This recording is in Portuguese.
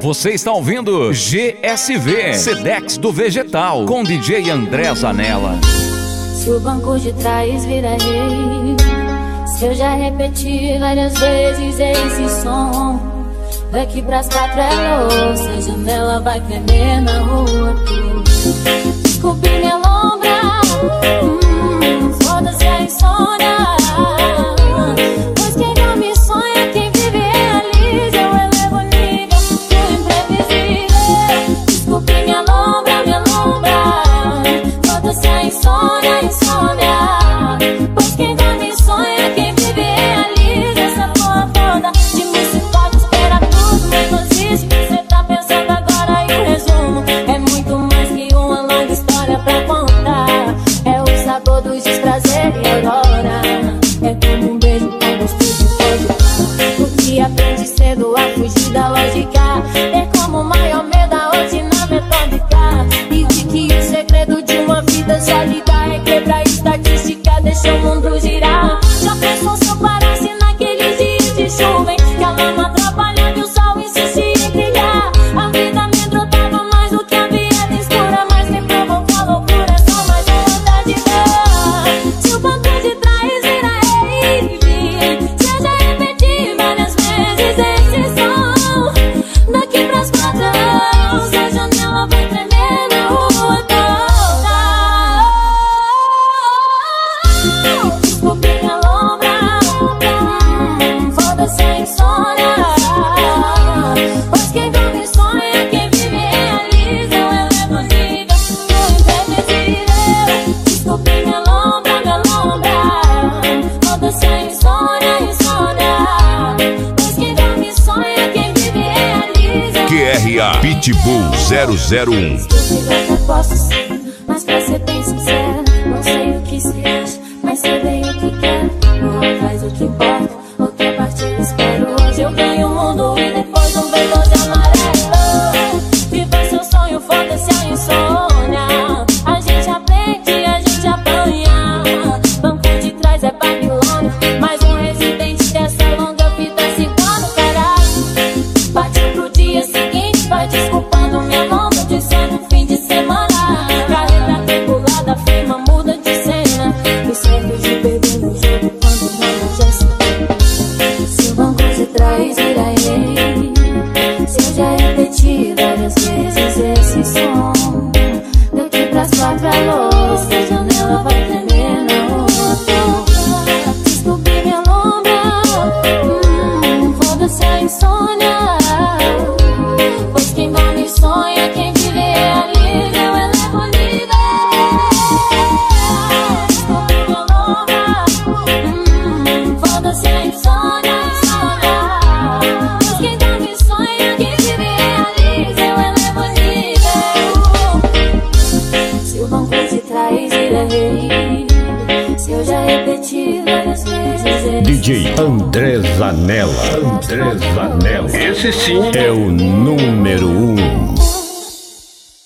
Você está ouvindo GSV, Sedex do Vegetal, com DJ André Zanella. Se o banco de trás vira rei, se eu já repeti várias vezes esse som, daqui pras 4 é louça, a janela vai tremer na rua. Desculpe minha lombra, foda-se a insônia, pois quem dorme sonha, quem vive realiza. Eu elevo o nível do imprevisível. Desculpe minha lombra, foda-se a insônia, pois quem dorme sonha, quem vive realiza. Essa porra toda de municipal espera tudo, menos isso que cê tá pensando agora. E o resumo é muito mais que uma longa história pra contar. É o sabor dos desprazeres e aurora, é como um beijo com gosto de vodka. O que aprende cedo a fugir da lógica, é como o maior medo da rotina metódica. E de que o segredo de uma vida sólida é quebrar estatística, deixa o mundo girar. Já pensou se eu parasse naqueles dias de chuva, hein? Que a lama atrapalhava e o sol insistia em brilhar. A vida me drogava mais do que a vida escura, mas me provoca loucura, é só mais uma vontade de ver. Se o banco de trás vira rave, seja repetir várias vezes esse som, daqui pras 4 anos a janela vai tremer na rua toda. Desculpe minha lombra, foda-se a insônia, pois quem dorme sonha, quem vive realiza. Eu elevo o nível do imprevisível. Desculpe minha lombra, foda-se a insônia, pois quem dorme sonha, quem vive realiza. QRA Pitbull 001. Desculpe, eu até posso ser, mas pra ser bem sincero, não sei o que se acha, mas sei bem o que quero. Não faz o que importa, outra partida espero. Hoje eu ganho o mundo e depois um veloz amarelo. Viva seu sonho, foda-se a insônia. A gente aprende, a gente apanha. Banco de trás é Babilônia, mais um residente dessa longa vida cigano, caralho. Partiu pro dia seguinte, vai desculpando minha lombra, dizendo fim de semana. Carreira regulada, firma muda de cena. Me serve de beber no jogo quando não já sei. Se o banco de trás vira rei, se eu já repeti várias vezes esse som, daqui pras 4 é louça, a janela vai tremer na rua toda. Desculpe minha lombra, foda-se a insônia, pois quem dorme sonha, quem vive realiza. Eu elevo o nível. Desculpe minha lombra, foda-se a insônia, pois quem dorme sonha, quem vive realiza. Eu elevo o nível. Se o banco de trás vira rei, se eu já repeti várias vezes DJ André Zanella. Esse sim é o número 1.